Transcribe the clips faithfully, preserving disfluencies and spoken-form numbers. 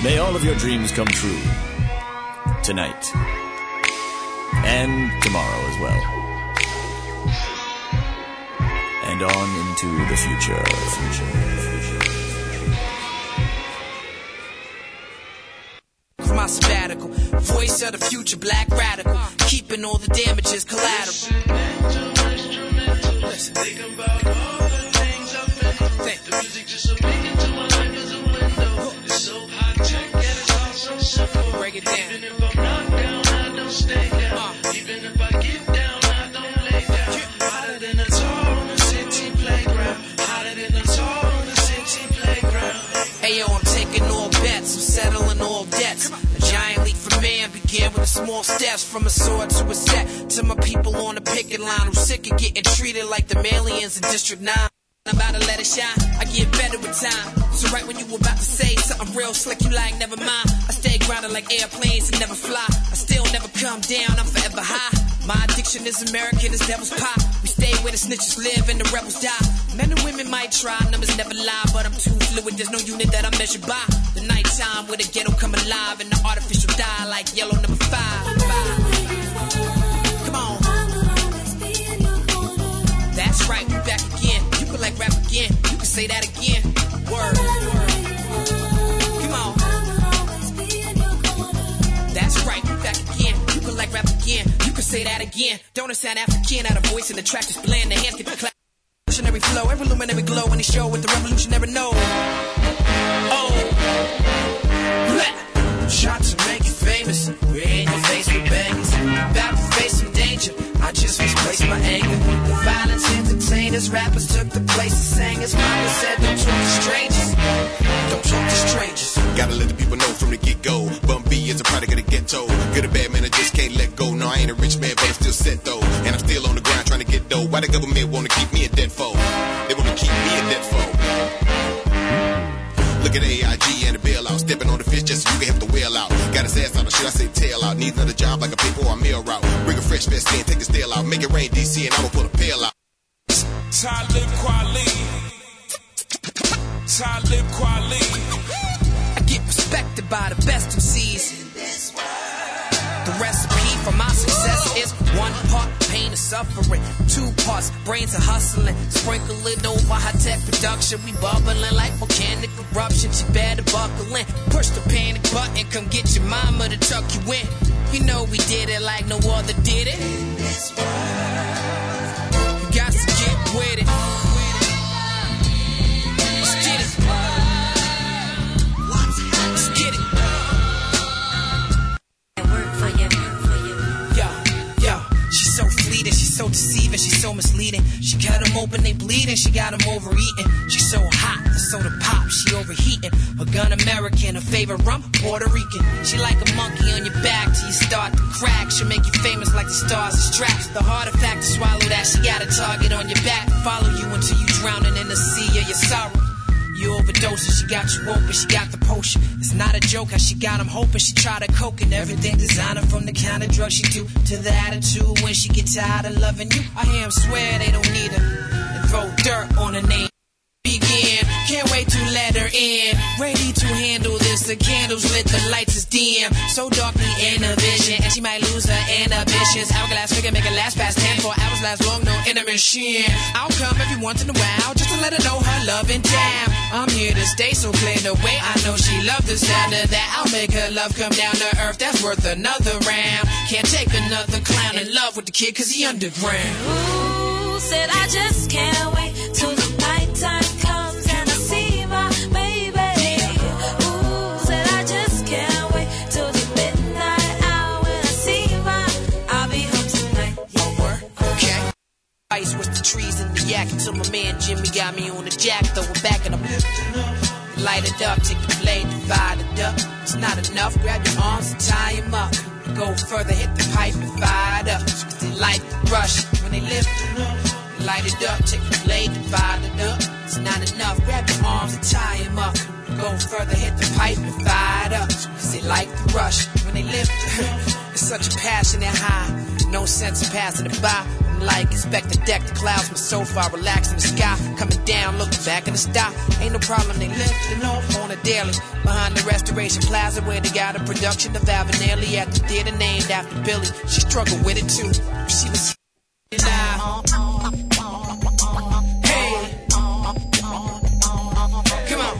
May all of your dreams come true. Tonight. And tomorrow as well. And on into the future. My sabbatical, voice of the future, black radical, keeping all the damages collateral. Listen. Think about all the things I've been through. The music just a peek into my life as a window. It's so high tech and it's all so simple. Break it down. Even if I'm knocked down, I don't stay down. Uh. Even if I get down, I don't lay down. Yeah. Hotter than a tar on the city playground. Hotter than a tar on the city playground. Hey yo, I'm taking all bets, I'm settling all debts. A giant leap for man began with the small steps. From a sword to a set, to my people on the picket line who's sick of getting treated like the aliens in District nine. I'm about to let it shine, I get better with time. So right when you were about to say something real slick, you like, never mind. I stay grounded like airplanes and never fly. I still never come down, I'm forever high. My addiction is American as devil's pie. We stay where the snitches live and the rebels die. Men and women might try, numbers never lie, but I'm too fluid, there's no unit that I'm measured by. The nighttime where the ghetto come alive and the artificial die like yellow number five. five. Come on. That's right, we back again. You can like rap again, you can say that again. Word, word. Come on. That's right, we back again. You can like rap again, you can say that again. Don't it sound African, out of voice and the track is bland. The hands get the clap. Revolutionary flow, every luminary glow when they show with the revolutionary know. Oh, shot to make you famous. We're in your face with bangers. About to face some danger. I just misplaced my anger. The violence entertainers, rappers took the place of singers. Mama said don't talk to strangers. Don't talk to strangers. Gotta let the people know from the get-go. Bum B is a product of the ghetto. Good or bad, man, I just can't let go. No, I ain't a rich man, but I'm still set though. And I'm still on the grind trying to get dough. Why the government wanna keep me a debt foe? They wanna keep me a debt foe. Look at A I G and the bailout. Stepping on the fish just so you can have to whale out. Got his ass out, or should I say tail out? Needs another job like a paper or a mail route. Bring a fresh vest in, take the stale out. Make it rain D C and I'ma pull a pail out. Talib Kweli. Talib Kweli. I get respected by the best M Cs. The recipe for my success is one part pain and suffering, two parts brains and hustling. Sprinkle it over high-tech production. We bubbling like volcanic eruption. You better buckle in. Push the panic button. Come get your mama to tuck you in. You know we did it like no other did it. You got to get with it. Let's get it. Let's get it. She's so fleeting, she's so deceiving, she's so misleading. She cut them open, they bleeding, she got them overeating. She's so hot, the soda pop, she overheating. Her gun American, her favorite rum, Puerto Rican. She like a monkey on your back till you start to crack. She'll make you famous like the stars and straps. The harder fact to swallow that, she got a target on your back. Follow you until you drowning in the sea of your sorrow. You overdosing, she got you open, she got the potion. It's not a joke how she got him hoping. She try to coke and everything designer, from the kind of drugs she do to the attitude when she get tired of loving you. I hear him swear they don't need her and throw dirt on her name. Begin, can't wait to let her in. Ready to handle this, the candles lit, the lights is dim. So darkly in her vision, and she might lose her inhibitions. Hourglass figure make it last past ten, four hours last long, no intermission. I'll come every once in a while, just to let her know her loving time. I'm here to stay, so clear the way. I know she loved the sound of that. I'll make her love come down to earth, that's worth another round. Can't take another clown in love with the kid, cause he underground. Ooh, said I just can't wait till the nighttime comes and I see my baby. Ooh, said I just can't wait till the midnight hour when I see my, I'll be home tonight. Yeah. Over, okay. Ice with the trees and the yak until my man Jimmy got me on the jack, throw it back and I'm light it up, take the blade, divide it up. It's not enough, grab your arms and tie him up. Go further, hit the pipe and fire it up. Cause they like the rush when they lift it up. Light it up, take the blade, divide it up. It's not enough, grab your arms and tie him up. Go further, hit the pipe and fire it up. Cause they like the rush when they lift it. It's such a passionate high, no sense of passing it by. I'm like, expect to deck the clouds with so far relaxed in the sky. Coming down, looking back in the sky. Ain't no problem, they lifting off on a daily. Behind the Restoration Plaza where they got a production of Avenelli at the theater named after Billy. She struggled with it too. She was now. Hey. Come on.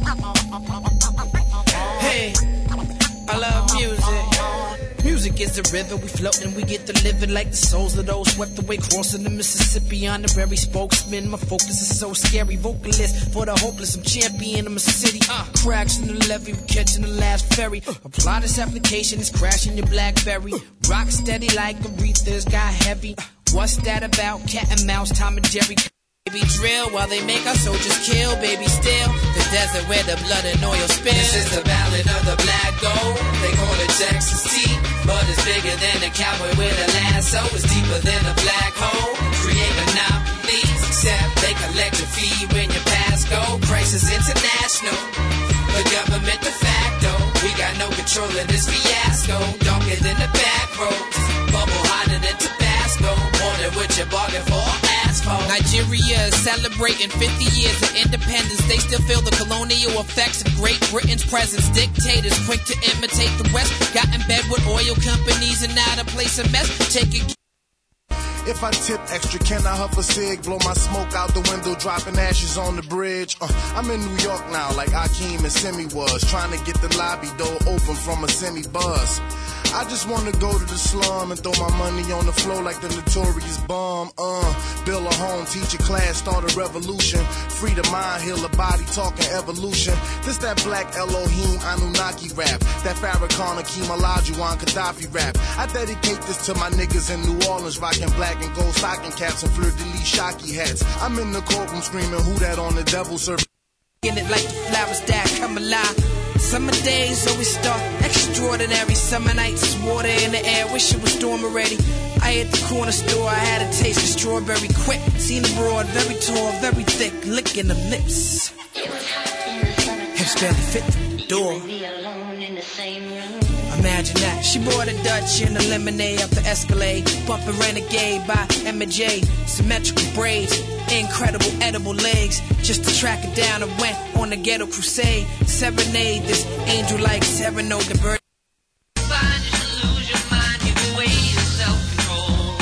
Hey. I love music. Music is the river, we float and we get to live it like the souls of those swept away crossing the Mississippi. Honorary spokesman, my focus is so scary. Vocalist for the hopeless, I'm champion of my city. Uh, cracks in the levee, we catching the last ferry. Uh, apply this application, it's crashing your Blackberry. Rock steady like Aretha's got heavy. Uh, what's that about? Cat and mouse, Tom and Jerry. Baby drill while they make our soldiers kill. Baby still, the desert where the blood and oil spill. This is the ballad of the black gold. They call it Texas tea, but it's bigger than a cowboy with a lasso. It's deeper than a black hole. Create monopolies, except they collect a fee when you pass go. Crisis international, the government de facto. We got no control of this fiasco. Darker than the back roads, bubble hotter than Tabasco. More than what you bargained for. Nigeria is celebrating fifty years of independence. They still feel the colonial effects of Great Britain's presence. Dictators quick to imitate the West. Got in bed with oil companies and now to place a mess. Take it. If I tip extra, can I huff a cig? Blow my smoke out the window, dropping ashes on the bridge. Uh, I'm in New York now, like Akeem and Simi was. Trying to get the lobby door open from a semi-buzz. I just wanna go to the slum and throw my money on the floor like the notorious bum. Uh, build a home, teach a class, start a revolution. Free the mind, heal the body, talking evolution. This that black Elohim Anunnaki rap. That Farrakhan Akeem Olajuwon Gaddafi rap. I dedicate this to my niggas in New Orleans, rocking black and gold stocking caps and fleur-de-lis shocky hats. I'm in the courtroom screaming, who that on the devil serving? In it like the flowers that come alive. Summer days always start extraordinary. Summer nights, water in the air, wish it was storm already. I hit the corner store, I had a taste of strawberry quick. Seen the broad, very tall, very thick, licking the lips. Hips barely fit the door. Imagine that. She bought a Dutch and a lemonade up the Escalade. Bumping Renegade by M and J. Symmetrical braids, incredible edible legs. Just to track it down, I went on a ghetto crusade. Serenade this angel like Serenade bird. Find you to lose your mind, give away your self-control.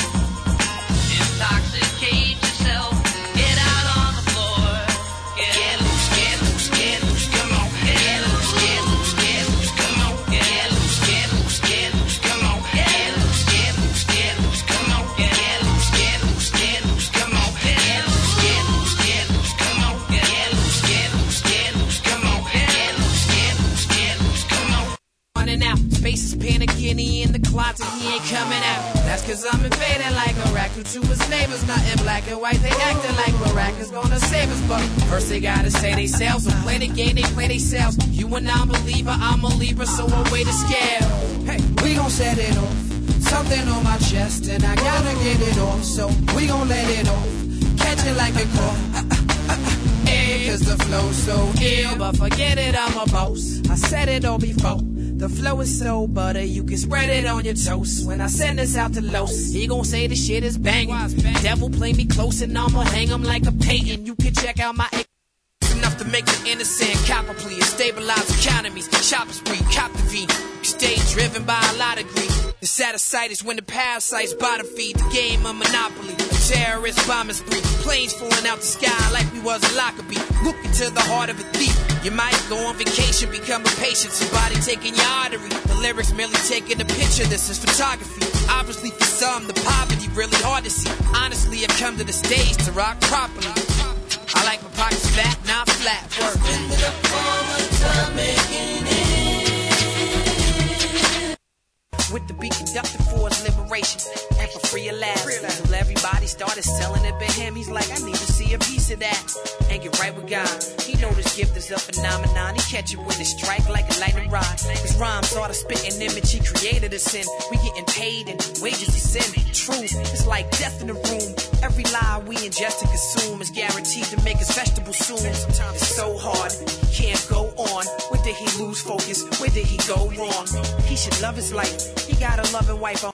Intoxicate yourself, get out on the floor. Get, get loose, get loose, get loose, come on. Get loose, get loose, get loose, come on. Get loose, get loose, get loose, come on. Get loose, get loose, get loose, come on. Get loose, get loose, get loose, come on. Get loose, get loose, get loose, come on. Get loose, get loose, get loose, come on. Get loose, get loose, get loose, come on. Running out, space is panicking, he in the closet, he ain't coming out. That's cause I'm invading like a raccoon to his neighbors. Not in black and white, they acting like Baracus gonna save us. But first they gotta say they sales, so play the game, they play they sales. You a non-believer, I'm a Libra, so I'll weigh the scale. Hey, we gon' set it off. Something on my chest and I gotta get it off. So we gon' let it off. Catch it like a call. Uh, uh, uh, uh, yeah, cause the flow's so ill. But forget it, I'm a boss. I said it all before. The flow is so butter, you can spread it on your toast. When I send this out to Los, he gon' say the shit is banging. Devil play me close and I'ma hang him like a painting. You can check out my enough to make the innocent copper plea. Stabilize economies, shopping spree, cop the V. Stay driven by a lot of greed. It's out of sight is when the parasites bottom feed the game of Monopoly. A terrorist bombing spree, planes falling out the sky like we was a Lockerbie. Look into the heart of a thief. You might go on vacation, become a patient, somebody taking your artery. The lyrics merely taking a picture, this is photography. Obviously for some, the poverty really hard to see. Honestly, I've come to the stage to rock properly. I like my pockets fat, not flat. Work. Spend it up all the time making it. With the beat conducted for his liberation and for free at last. Until everybody started selling it but him. He's like, I need to see a piece of that and get right with God. He know this gift is a phenomenon. He catch it when it strike like a lightning rod. His rhymes are the spitting image. He created a sin. We getting paid and wages of sin. Truth is like death in the room. Every lie we ingest and consume is guaranteed to make us vegetable soon. It's so hard, he can't go on. Where did he lose focus? Where did he go wrong? He should love his life. He got a loving wife.